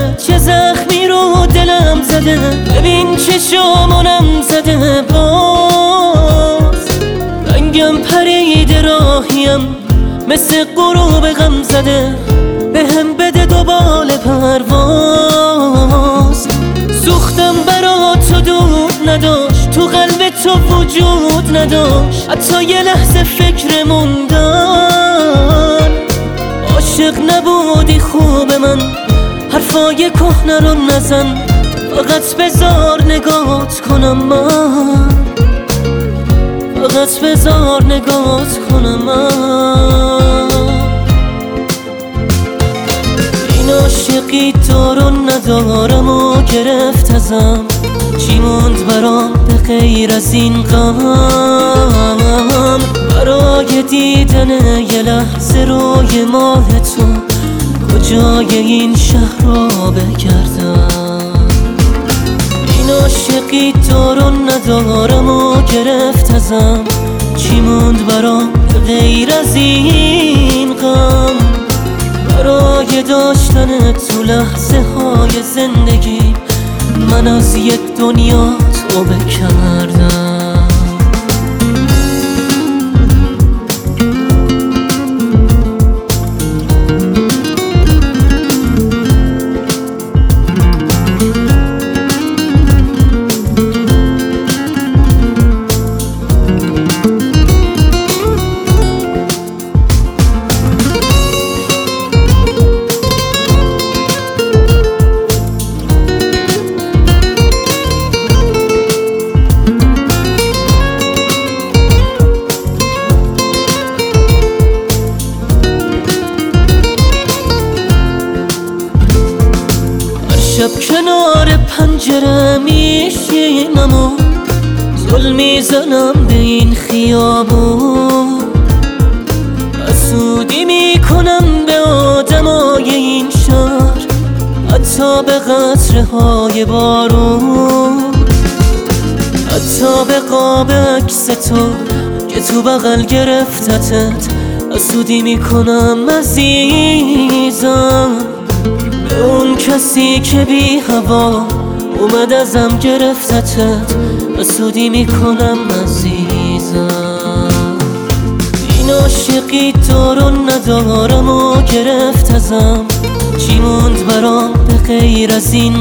چه زخمی رو دلم زده، ببین چه شامونم زده، باز رنگم پریده راهیم مثل غروب غم زده، بهم بده دوباره پرواز. سوختم برا تو دود نداشت، تو قلب تو وجود نداشت، حتی یه لحظه فکر موندن. عاشق نبودی خوب من، حرفای کهنه رو نزن، فقط بذار نگات کنم من، فقط بذار نگات کنم من. این عاشقی تو رو ندارم و گرفت ازم، چی موند برام به غیر از این غم؟ برای دیدن یه لحظه روی ماه تو کجای این شهر رو بگردم؟ این عاشقی تو رو ندارم و گرفت ازم، چی موند برام به غیر از این غم؟ برای داشتن تو لحظه های زندگی من از یک دنیا توبه کردم. شب کنار پنجره میشینم و زل میزنم به این خیابون، حسودی میکنم به آدمای این شهر، حتی به قطره های بارون، حتی به قاب عکس تو که تو بغل گرفتتت، حسودی میکنم عزیزم به اون کسی که بی هوا اومد ازم گرفتتت، حسودی میکنم عزیزم. این عاشقی تو رو ندارم و گرفت ازم، چی موند برام به غیر از این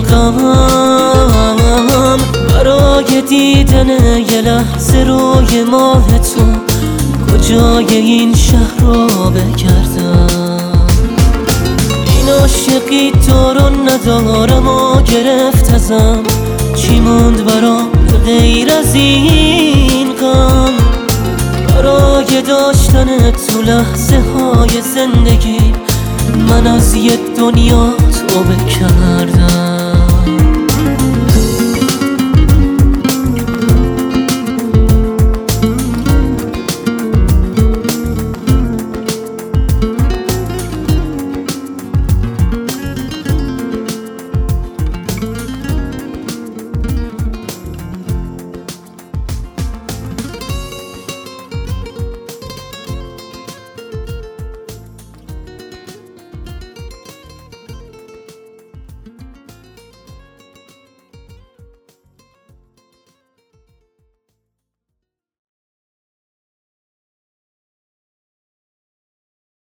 غم؟ برای دیدن یه لحظه روی ماه تو کجای این شهر رو بگردم؟ این عاشقی تو رو ندارم و گرفت ازم، چی موند برام غیر از این غم؟ برای داشتن تو لحظه های زندگی من از یک دنیا توبه کردم.